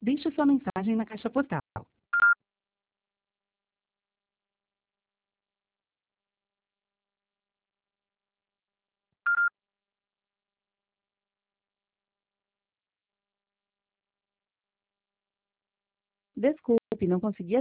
Deixe sua mensagem na caixa postal. Desculpe, não consegui